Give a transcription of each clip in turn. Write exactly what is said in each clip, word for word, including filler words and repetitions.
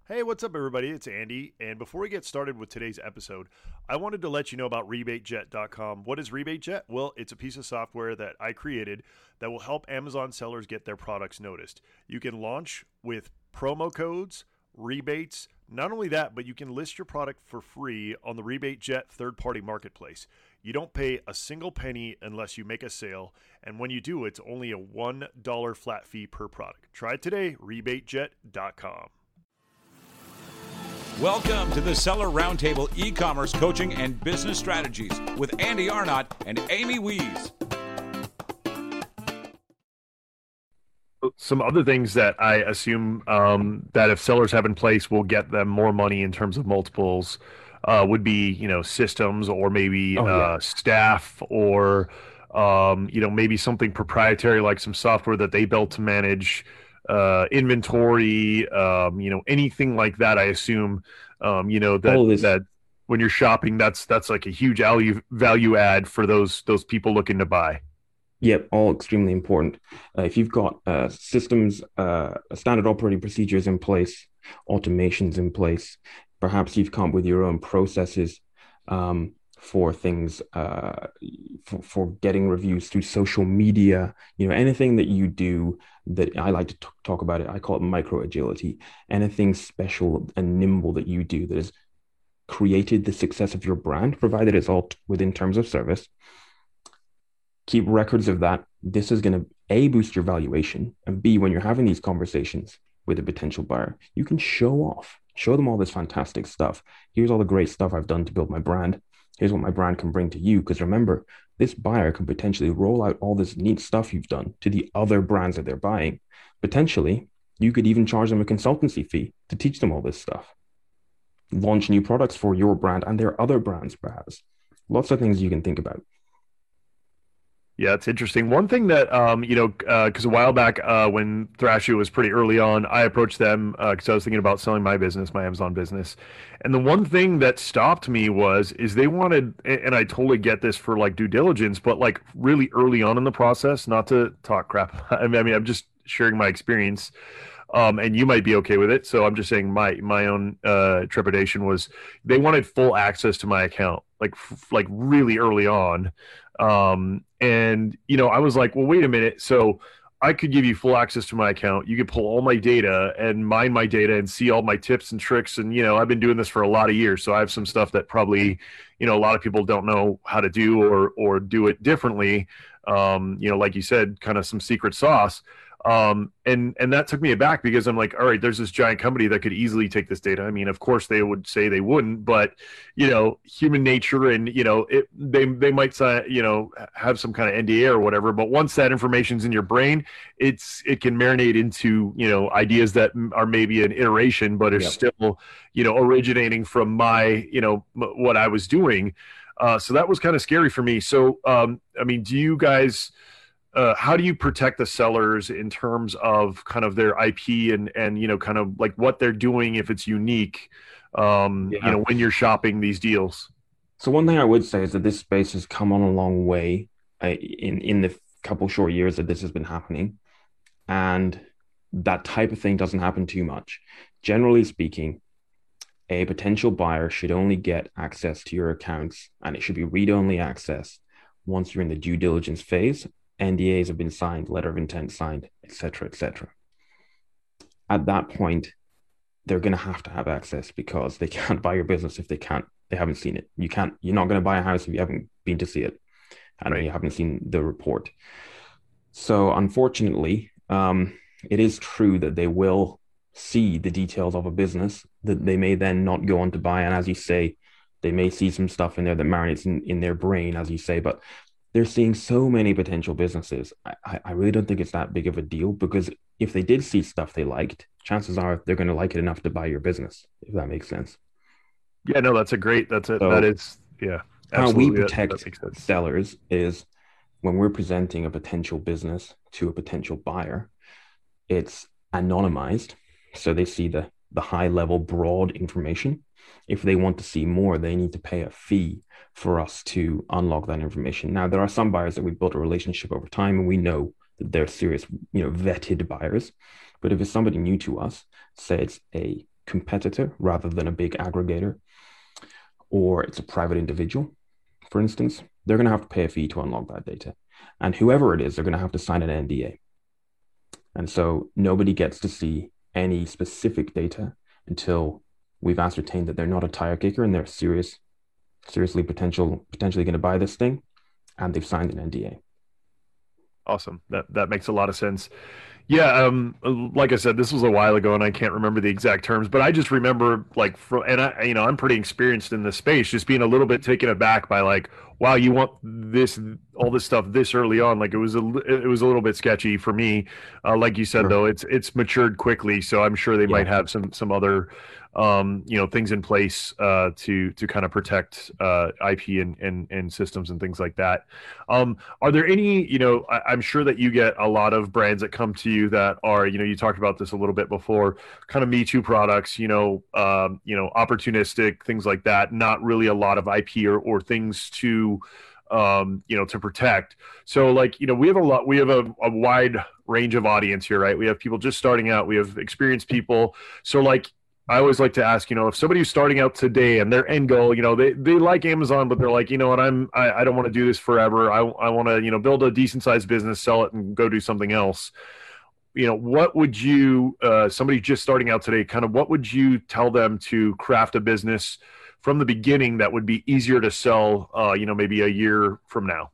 Hey, what's up, everybody? It's Andy. And before we get started with today's episode, I wanted to let you know about rebate jet dot com. What is RebateJet? Well, it's a piece of software that I created that will help Amazon sellers get their products noticed. You can launch with promo codes, rebates. Not only that, but you can list your product for free on the RebateJet third-party marketplace. You don't pay a single penny unless you make a sale, and when you do, it's only a one dollar flat fee per product. Try it today, rebate jet dot com. Welcome to the Seller Roundtable e-commerce coaching and business strategies with Andy Arnott and Amy Wees. Some other things that I assume um, that if sellers have in place will get them more money in terms of multiples uh, would be, you know, systems or maybe Oh, uh, yeah. staff or, um, you know, maybe something proprietary like some software that they built to manage uh, inventory, um, you know, anything like that. I assume, um, you know, that All of this. that when you're shopping, that's that's like a huge value value add for those those people looking to buy. Yep, all extremely important. Uh, if you've got uh, systems, uh, standard operating procedures in place, automations in place, perhaps you've come up with your own processes um, for things, uh, for, for getting reviews through social media, you know, anything that you do that I like to t- talk about it, I call it micro agility. Anything special and nimble that you do that has created the success of your brand, provided it's all t- within terms of service. Keep records of that. This is going to A, boost your valuation, and B, when you're having these conversations with a potential buyer, you can show off, show them all this fantastic stuff. Here's all the great stuff I've done to build my brand. Here's what my brand can bring to you. Because remember, this buyer can potentially roll out all this neat stuff you've done to the other brands that they're buying. Potentially, you could even charge them a consultancy fee to teach them all this stuff. Launch new products for your brand and their other brands, perhaps. Lots of things you can think about. Yeah, it's interesting. One thing that, um, you know, because uh, a while back uh, when Thrasher was pretty early on, I approached them because uh, I was thinking about selling my business, my Amazon business. And the one thing that stopped me was, is they wanted, and I totally get this for like due diligence, but like really early on in the process, not to talk crap. I mean, I mean I'm just sharing my experience. Um, and you might be okay with it. So I'm just saying my my own uh, trepidation was they wanted full access to my account, like f- like really early on. Um, and you know, I was like, well, wait a minute. So I could give you full access to my account. You could pull all my data and mine my data and see all my tips and tricks. And you know, I've been doing this for a lot of years, so I have some stuff that probably, you know, a lot of people don't know how to do or or do it differently. Um, you know, like you said, kind of some secret sauce. Um, and, and that took me aback because I'm like, all right, there's this giant company that could easily take this data. I mean, of course they would say they wouldn't, but you know, human nature and, you know, it, they, they might say, you know, have some kind of N D A or whatever, but once that information's in your brain, it's, it can marinate into, you know, ideas that are maybe an iteration, but are Yep. still, you know, originating from my, you know, what I was doing. Uh, so that was kind of scary for me. So, um, I mean, do you guys, Uh, how do you protect the sellers in terms of kind of their I P and, and, you know, kind of like what they're doing if it's unique, um, you Yeah. know, when you're shopping these deals? So one thing I would say is that this space has come on a long way uh, in in the couple short years that this has been happening, and that type of thing doesn't happen too much. Generally speaking, a potential buyer should only get access to your accounts, and it should be read-only access once you're in the due diligence phase. N D As have been signed, letter of intent signed, et cetera, et cetera. At that point, they're going to have to have access because they can't buy your business if they can't, they haven't seen it. You can't, you're not going to buy a house if you haven't been to see it and Right. you haven't seen the report. So unfortunately, um, it is true that they will see the details of a business that they may then not go on to buy. And as you say, they may see some stuff in there that marinates in, in their brain, as you say, but they're seeing so many potential businesses. I, I really don't think it's that big of a deal because if they did see stuff they liked, chances are they're going to like it enough to buy your business, if that makes sense. Yeah, no, that's a great, that's it. That So is, yeah, how we absolutely. That, that protect makes sense. sellers is when we're presenting a potential business to a potential buyer, it's anonymized. So they see the, the high level, broad information. If they want to see more, they need to pay a fee for us to unlock that information. Now, there are some buyers that we've built a relationship over time and we know they're serious, you know, vetted buyers. But if it's somebody new to us, say it's a competitor rather than a big aggregator, or it's a private individual, for instance, they're going to have to pay a fee to unlock that data. And whoever it is, they're going to have to sign an N D A. And so nobody gets to see any specific data until we've ascertained that they're not a tire kicker and they're serious, seriously potential, potentially going to buy this thing, and they've signed an N D A. Awesome. That that makes a lot of sense. Yeah, um, like I said, this was a while ago, and I can't remember the exact terms, but I just remember, like, from, and I, you know, I'm pretty experienced in this space, just being a little bit taken aback by, like, wow, you want this, all this stuff this early on. Like, it was a, it was a little bit sketchy for me. Uh, like you said, Sure. though, it's it's matured quickly, so I'm sure they might Yeah. have some some other, um, you know, things in place uh, to to kind of protect uh, I P and, and and systems and things like that. Um, are there any, you know, I, I'm sure that you get a lot of brands that come to you that are, you know, you talked about this a little bit before, kind of Me Too products, you know, um, you know, opportunistic things like that, not really a lot of I P or, or things to, um, you know, to protect. So, like, you know, we have a lot, we have a, a wide range of audience here, right? We have people just starting out, we have experienced people. So, like, I always like to ask, you know, if somebody who's starting out today and their end goal, you know, they, they like Amazon, but they're like, you know what, I'm, I, I don't want to do this forever. I, I want to, you know, build a decent sized business, sell it, and go do something else. You know, what would you, uh, somebody just starting out today, kind of what would you tell them to craft a business from the beginning that would be easier to sell, uh, you know, maybe a year from now?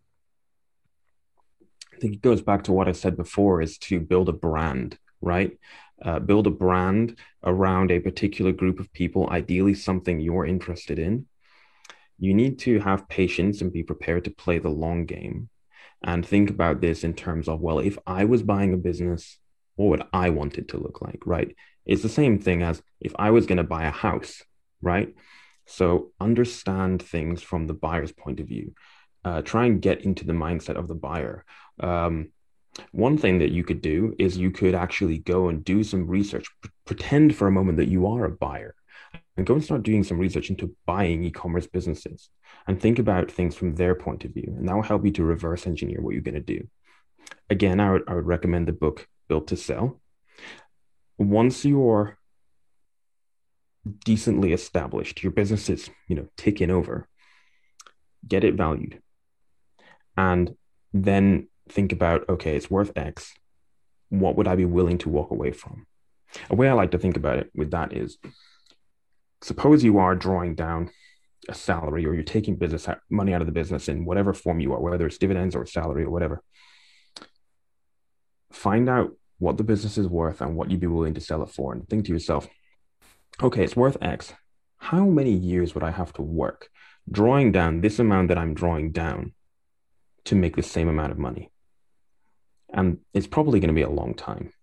I think it goes back to what I said before, is to build a brand, right? Uh, build a brand around a particular group of people, ideally something you're interested in. You need to have patience and be prepared to play the long game and think about this in terms of, well, if I was buying a business, what would I want it to look like, right? It's the same thing as if I was going to buy a house, right? So understand things from the buyer's point of view. Uh, try and get into the mindset of the buyer. Um, One thing that you could do is you could actually go and do some research, P- pretend for a moment that you are a buyer and go and start doing some research into buying e-commerce businesses and think about things from their point of view. And that will help you to reverse engineer what you're going to do. Again, I would, I would recommend the book Built to Sell. Once you're decently established, your business is, you know, ticking over, get it valued. And then think about, okay, it's worth X. What would I be willing to walk away from? A way I like to think about it with that is, suppose you are drawing down a salary, or you're taking business money out of the business in whatever form you are, whether it's dividends or salary or whatever. Find out what the business is worth and what you'd be willing to sell it for, and think to yourself, okay, it's worth X. How many years would I have to work drawing down this amount that I'm drawing down to make the same amount of money? And it's probably going to be a long time.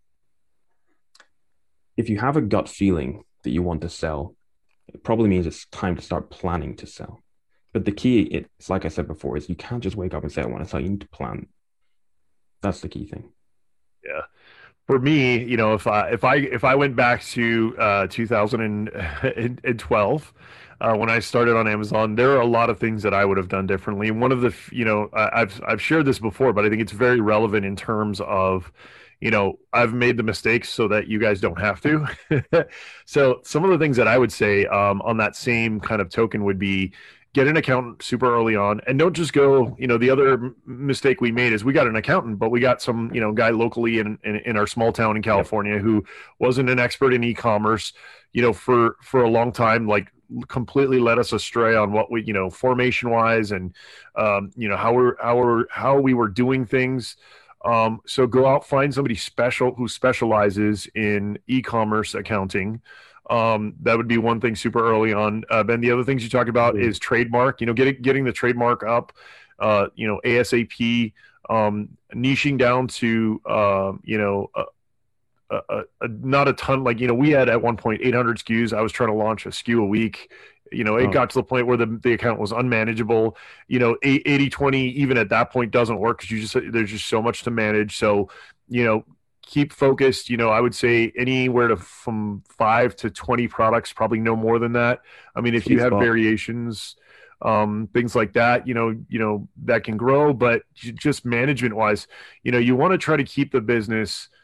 If you have a gut feeling that you want to sell, it probably means it's time to start planning to sell. But the key, it's like I said before, is you can't just wake up and say, I want to sell. You need to plan. That's the key thing. Yeah. For me, you know, if I if I if I went back to uh, two thousand twelve, uh, when I started on Amazon, there are a lot of things that I would have done differently. And one of the, you know, I, I've I've shared this before, but I think it's very relevant in terms of, you know, I've made the mistakes so that you guys don't have to. So some of the things that I would say, um, on that same kind of token would be, get an accountant super early on, and don't just go, you know, the other m- mistake we made is we got an accountant, but we got some, you know, guy locally in, in, in our small town in California who wasn't an expert in e-commerce, you know, for, for a long time, like completely led us astray on what we, you know, formation wise and, um, you know, how we're, how we're, how we were doing things. Um, so go out, find somebody special who specializes in e-commerce accounting. Um, that would be one thing super early on. Uh, Ben, the other things you talk about Mm. is trademark, you know, getting, getting the trademark up, uh, you know, ASAP, um, niching down to, um, you know, a, a, a, not a ton, like, you know, we had at one point eight hundred S K Us. I was trying to launch a S K U a week. You know, it Oh, got to the point where the, the account was unmanageable. You know, eighty twenty, even at that point, doesn't work because you just, there's just so much to manage. So, you know, keep focused. You know, I would say anywhere to from five to twenty products, probably no more than that. I mean, if you sweet have spot. variations, um, things like that, you know, you know, that can grow, but j- just management wise, you know, you want to try to keep the business,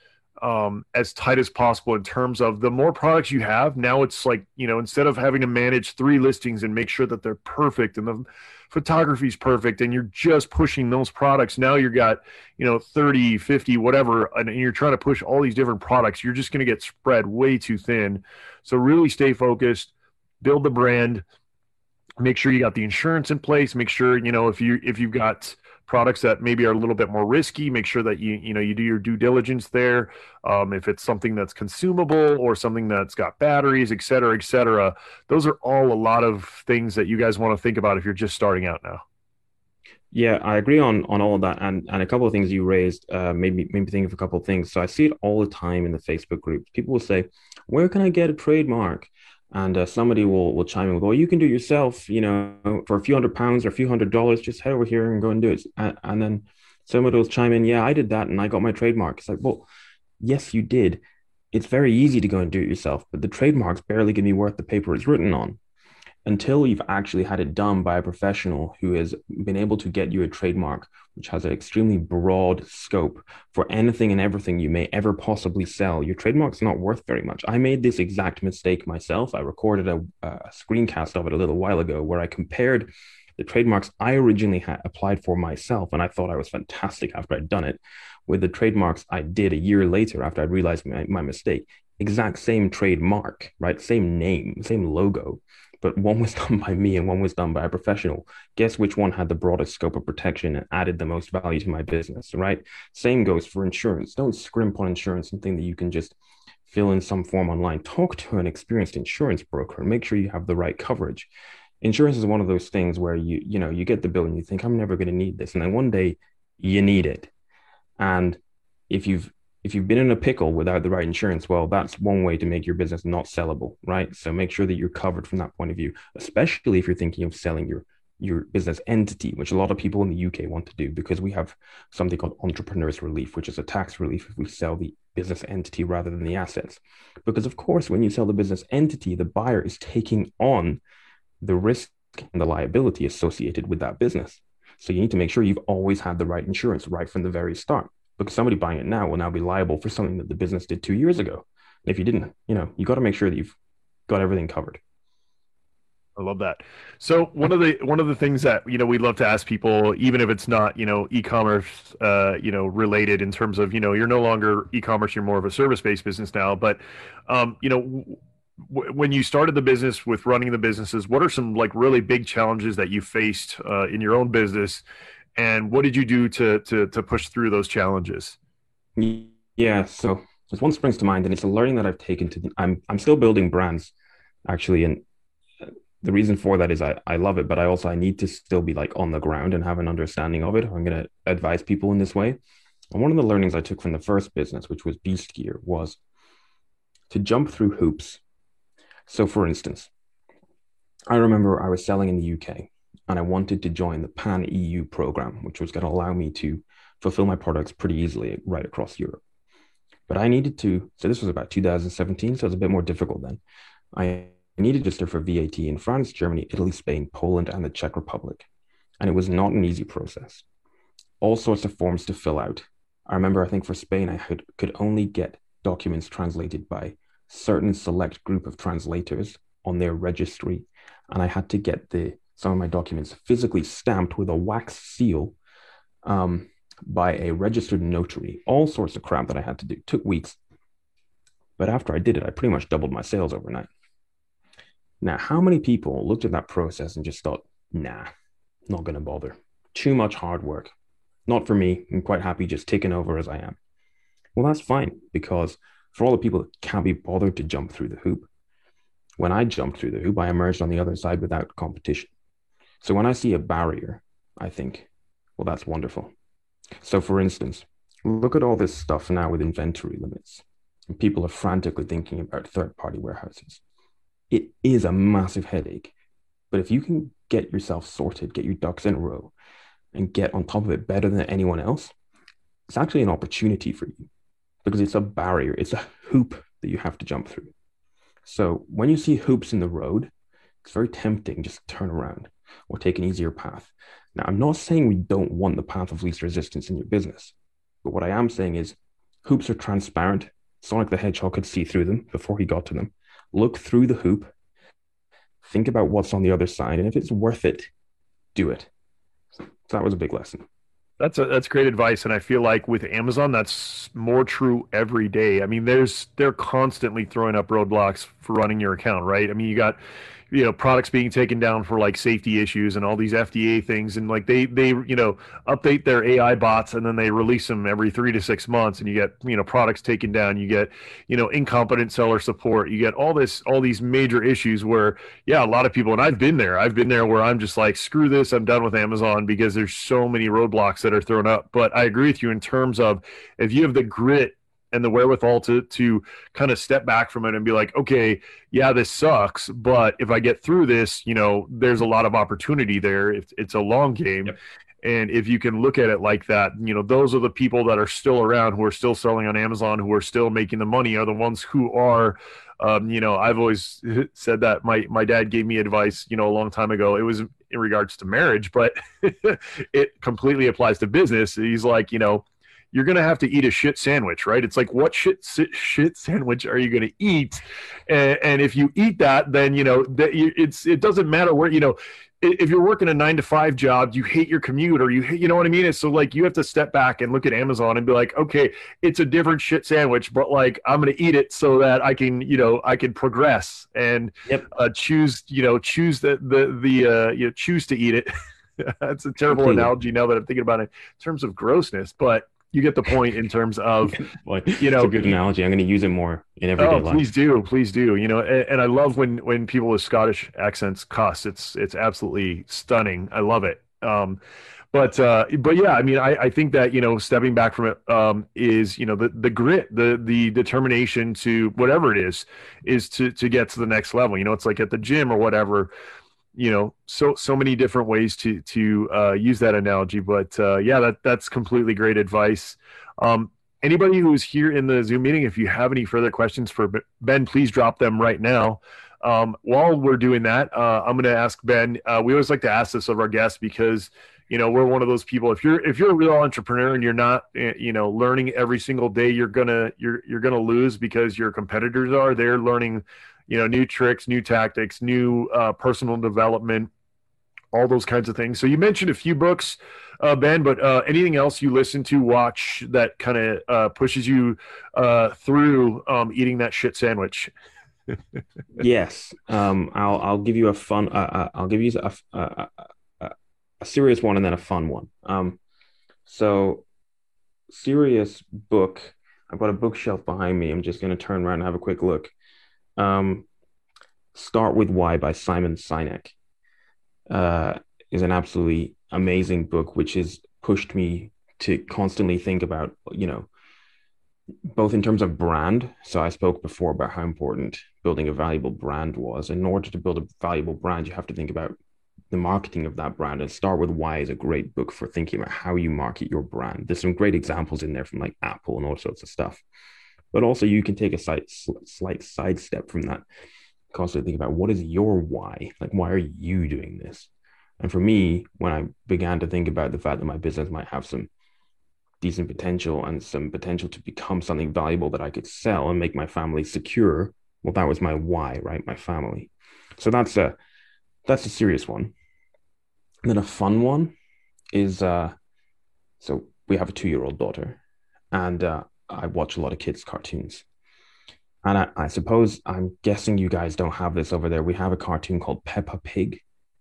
um, as tight as possible in terms of the more products you have. Now it's like, you know, instead of having to manage three listings and make sure that they're perfect and the photography is perfect and you're just pushing those products, now you've got, you know, thirty, fifty, whatever, and you're trying to push all these different products. You're just going to get spread way too thin. So really stay focused, build the brand, make sure you got the insurance in place, make sure, you know, if you if you've got products that maybe are a little bit more risky, make sure that you you know you do your due diligence there. Um, if it's something that's consumable or something that's got batteries, et cetera, et cetera, those are all a lot of things that you guys want to think about if you're just starting out now. Yeah, I agree on on all of that, and and a couple of things you raised uh, made me made me think of a couple of things. So I see it all the time in the Facebook groups. People will say, "Where can I get a trademark?" And uh, somebody will will chime in with, "Well, you can do it yourself, you know, for a few hundred pounds or a few hundred dollars. Just head over here and go and do it." And, and then somebody will chime in, "Yeah, I did that, and I got my trademark." It's like, well, yes, you did. It's very easy to go and do it yourself, but the trademark's barely going to be worth the paper it's written on until you've actually had it done by a professional who has been able to get you a trademark, which has an extremely broad scope for anything and everything you may ever possibly sell. Your trademark's not worth very much. I made this exact mistake myself. I recorded a, a screencast of it a little while ago where I compared the trademarks I originally had applied for myself, and I thought I was fantastic after I'd done it, with the trademarks I did a year later after I'd realized my, my mistake. Exact same trademark, right? Same name, same logo, but one was done by me and one was done by a professional. Guess which one had the broadest scope of protection and added the most value to my business, right? Same goes for insurance. Don't scrimp on insurance and think that you can just fill in some form online. Talk to an experienced insurance broker and make sure you have the right coverage. Insurance is one of those things where you, you know, you get the bill and you think, I'm never going to need this. And then one day you need it. And if you've if you've been in a pickle without the right insurance, well, that's one way to make your business not sellable, right? So make sure that you're covered from that point of view, especially if you're thinking of selling your your business entity, which a lot of people in the U K want to do because we have something called entrepreneurs relief, which is a tax relief if we sell the business entity rather than the assets. Because of course, when you sell the business entity, the buyer is taking on the risk and the liability associated with that business. So you need to make sure you've always had the right insurance right from the very start, because somebody buying it now will now be liable for something that the business did two years ago. And if you didn't, you know, you got to make sure that you've got everything covered. I love that. So one of the one of the things that, you know, we love to ask people, even if it's not, you know, e-commerce, uh, you know, related in terms of, you know, you're no longer e-commerce, you're more of a service-based business now. But, um, you know, w- when you started the business with running the businesses, what are some like really big challenges that you faced uh, in your own business, and what did you do to to to push through those challenges? Yeah, so there's one springs to mind, and it's a learning that I've taken to. The, I'm I'm still building brands, actually, and the reason for that is I, I love it, but I also I need to still be like on the ground and have an understanding of it. I'm going to advise people in this way. And one of the learnings I took from the first business, which was Beast Gear, was to jump through hoops. So for instance, I remember I was selling in the U K and I wanted to join the Pan E U program, which was going to allow me to fulfill my products pretty easily right across Europe. But I needed to, so this was about two thousand seventeen, so it was a bit more difficult then. I needed to register for V A T in France, Germany, Italy, Spain, Poland, and the Czech Republic. And it was not an easy process. All sorts of forms to fill out. I remember, I think for Spain, I could, could only get documents translated by certain select group of translators on their registry. And I had to get the some of my documents physically stamped with a wax seal um, by a registered notary. All sorts of crap that I had to do. It took weeks. But after I did it, I pretty much doubled my sales overnight. Now, how many people looked at that process and just thought, nah, not going to bother. Too much hard work. Not for me. I'm quite happy just taking over as I am. Well, that's fine, because for all the people that can't be bothered to jump through the hoop, when I jumped through the hoop, I emerged on the other side without competition. So when I see a barrier, I think, well, that's wonderful. So for instance, look at all this stuff now with inventory limits. And people are frantically thinking about third-party warehouses. It is a massive headache. But if you can get yourself sorted, get your ducks in a row, and get on top of it better than anyone else, it's actually an opportunity for you, because it's a barrier. It's a hoop that you have to jump through. So when you see hoops in the road, it's very tempting just to turn around or take an easier path. Now, I'm not saying we don't want the path of least resistance in your business, but what I am saying is Hoops are transparent. Sonic the Hedgehog could see through them before he got to them. Look through the hoop, think about what's on the other side, and if it's worth it, do it. So that was a big lesson. That's a, that's great advice, and I feel like with Amazon, that's more true every day. I mean, there's they're constantly throwing up roadblocks for running your account, right? I mean, you got you know products being taken down for like safety issues and all these F D A things, and like they they you know update their A I bots and then they release them every three to six months, and you get you know products taken down, you get you know incompetent seller support, you get all this all these major issues where yeah, a lot of people, and I've been there, I've been there where I'm just like screw this, I'm done with Amazon because there's so many roadblocks that are thrown up. But I agree with you in terms of if you have the grit and the wherewithal to to kind of step back from it and be like, okay, yeah, this sucks, but if I get through this, you know, there's a lot of opportunity there. It's, it's a long game. Yep. And if you can look at it like that, you know, those are the people that are still around, who are still selling on Amazon, who are still making the money, are the ones who are, um, you know, I've always said that my, my dad gave me advice, you know, a long time ago. It was in regards to marriage, but it completely applies to business. He's like, you know, you're going to have to eat a shit sandwich, right? It's like, what shit shit sandwich are you going to eat? And, and if you eat that, then, you know, that it's, it doesn't matter where, you know, if you're working a nine to five job, you hate your commute or you hate, you know what I mean? It's so like, you have to step back and look at Amazon and be like, okay, it's a different shit sandwich, but like, I'm going to eat it so that I can, you know, I can progress and yep. uh, choose, you know, choose the, the, the, uh, you know, choose to eat it. That's a terrible Completely. analogy now that I'm thinking about it in terms of grossness, but you get the point in terms of, well, you know, it's a good analogy. I'm going to use it more in everyday oh, life. Please do. Please do. You know, and, and I love when, when people with Scottish accents cuss. It's, it's absolutely stunning. I love it. Um, but, uh, but yeah, I mean, I, I think that, you know, stepping back from it, um, is, you know, the, the grit, the, the determination to whatever it is, is to, to get to the next level. You know, it's like at the gym or whatever, you know, so, so many different ways to, to, uh, use that analogy, but, uh, yeah, that, that's completely great advice. Um, anybody who's here in the Zoom meeting, if you have any further questions for Ben, please drop them right now. Um, while we're doing that, uh, I'm going to ask Ben, uh, we always like to ask this of our guests because, you know, we're one of those people, if you're, if you're a real entrepreneur and you're not, you know, learning every single day, you're gonna, you're, you're going to lose because your competitors are, they're learning, you know, new tricks, new tactics, new uh, personal development, all those kinds of things. So you mentioned a few books, uh, Ben, but uh, anything else you listen to, watch that kind of uh, pushes you uh, through um, eating that shit sandwich? Yes, um, I'll I'll give you a fun. Uh, I'll give you a, a, a, a serious one and then a fun one. Um, so serious book. I've got a bookshelf behind me. I'm just going to turn around and have a quick look. Um, Start with Why by Simon Sinek uh, is an absolutely amazing book, which has pushed me to constantly think about, you know, both in terms of brand. So I spoke before about how important building a valuable brand was. In order to build a valuable brand, you have to think about the marketing of that brand. And Start with Why is a great book for thinking about how you market your brand. There's some great examples in there from like Apple and all sorts of stuff. But also you can take a slight, slight sidestep from that. Constantly think about what is your why? Like, why are you doing this? And for me, when I began to think about the fact that my business might have some decent potential and some potential to become something valuable that I could sell and make my family secure, well, that was my why, right? My family. So that's a that's a serious one. And then a fun one is uh, so we have a two-year-old daughter, and uh, I watch a lot of kids' cartoons. And I, I suppose, I'm guessing you guys don't have this over there. We have a cartoon called Peppa Pig.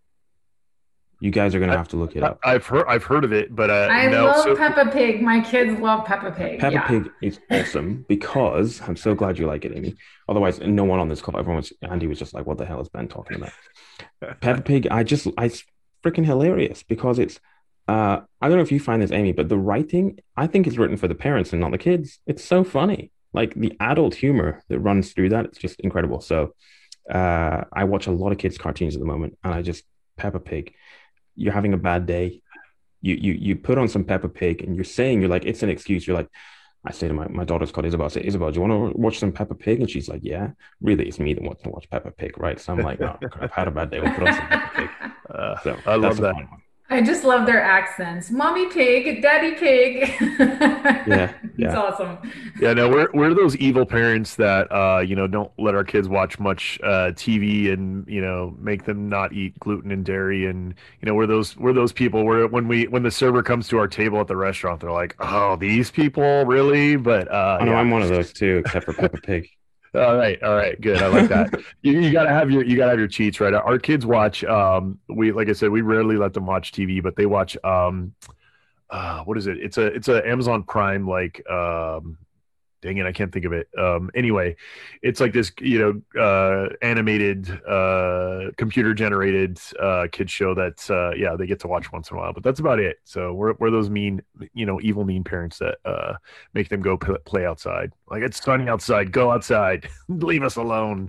You guys are going to have to look it up. I've heard I've heard of it, but uh, I no, love so... Peppa Pig. My kids love Peppa Pig. Peppa yeah. Pig is awesome because I'm so glad you like it, Amy. Otherwise, no one on this call, everyone was, Andy was just like, what the hell is Ben talking about? Peppa Pig, I just, I, it's freaking hilarious because it's, uh, I don't know if you find this, Amy, but the writing, I think is written for the parents and not the kids. It's so funny. Like the adult humor that runs through that, it's just incredible. So uh, I watch a lot of kids' cartoons at the moment, and I just, Peppa Pig. You're having a bad day, you you you put on some Peppa Pig, and you're saying, you're like, it's an excuse. You're like, I say to my, my daughter's called Isabel, I say, Isabel, do you want to watch some Peppa Pig? And she's like, yeah. Really, it's me that wants to watch Peppa Pig, right? So I'm like, oh, I've had a bad day. We'll put on some Peppa Pig. Uh, so I love that. I just love their accents. Mommy pig, daddy pig. Yeah, It's yeah. awesome. Yeah, no, we're we're those evil parents that uh, you know, don't let our kids watch much uh T V and, you know, make them not eat gluten and dairy and you know, we're those we're those people where when we when the server comes to our table at the restaurant, they're like, "Oh, these people, really?" But uh Oh no, yeah. I'm one of those too, except for Peppa Pig. All right, all right, good. I like that. You, you gotta have your you gotta have your cheats, right? Our kids watch um we like I said, we rarely let them watch T V, but they watch um uh what is it? It's a it's a Amazon Prime like um dang it, I can't think of it. Um, anyway, it's like this, you know, uh, animated, uh, computer generated uh, kids show that, uh, yeah, they get to watch once in a while. But that's about it. So we're we're those mean, you know, evil mean parents that uh, make them go p- play outside. Like it's sunny outside, go outside, leave us alone.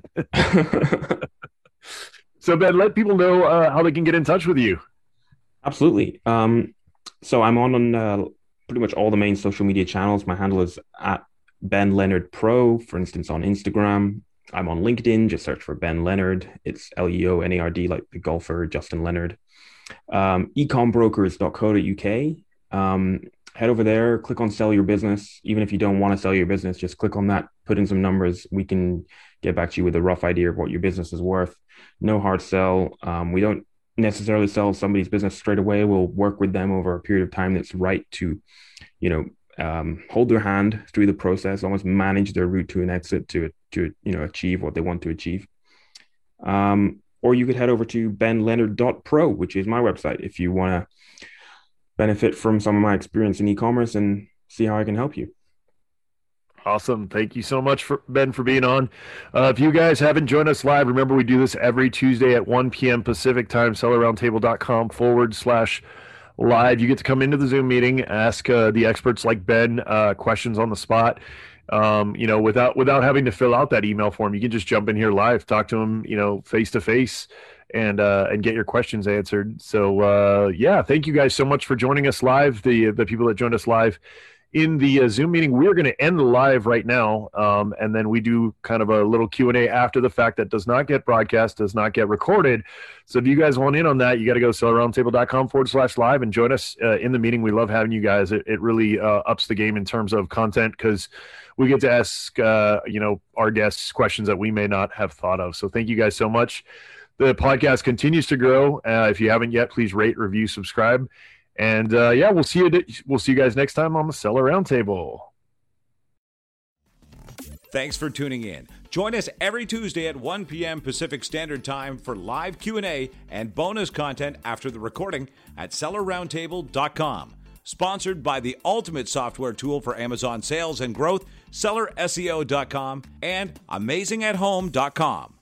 So Ben, let people know uh, how they can get in touch with you. Absolutely. Um, so I'm on on uh, pretty much all the main social media channels. My handle is at Ben Leonard Pro, for instance, on Instagram. I'm on LinkedIn. Just search for Ben Leonard. It's L E O N A R D, like the golfer Justin Leonard. Um, ecom brokers dot co dot U K. Um, head over there, click on sell your business. Even if you don't want to sell your business, just click on that, put in some numbers. We can get back to you with a rough idea of what your business is worth. No hard sell. Um, we don't necessarily sell somebody's business straight away. We'll work with them over a period of time that's right to, you know, um, hold their hand through the process, almost manage their route to an exit to to you know achieve what they want to achieve. Um, or you could head over to ben leonard dot pro, which is my website, if you want to benefit from some of my experience in e-commerce and see how I can help you. Awesome. Thank you so much, for Ben, for being on. Uh, if you guys haven't joined us live, remember we do this every Tuesday at one p.m. Pacific time, seller roundtable dot com forward slash live. You get to come into the Zoom meeting, ask uh, the experts like Ben uh, questions on the spot. Um, you know, without without having to fill out that email form, you can just jump in here live, talk to them, you know, face to face, and uh, and get your questions answered. So uh, yeah, thank you guys so much for joining us live. The the people that joined us live in the uh, Zoom meeting. We're going to end the live right now, um, and then we do kind of a little Q and A after the fact that does not get broadcast, does not get recorded. So if you guys want in on that, you got to go to seller roundtable dot com forward slash live and join us uh, in the meeting. We love having you guys. It, it really uh, ups the game in terms of content because we get to ask uh, you know our guests questions that we may not have thought of. So thank you guys so much. The podcast continues to grow. Uh, if you haven't yet, please rate, review, subscribe. And uh, yeah, we'll see you. We'll see you guys next time on the Seller Roundtable. Thanks for tuning in. Join us every Tuesday at one p.m. Pacific Standard Time for live Q and A and bonus content after the recording at seller roundtable dot com. Sponsored by the ultimate software tool for Amazon sales and growth, seller S E O dot com and amazing at home dot com.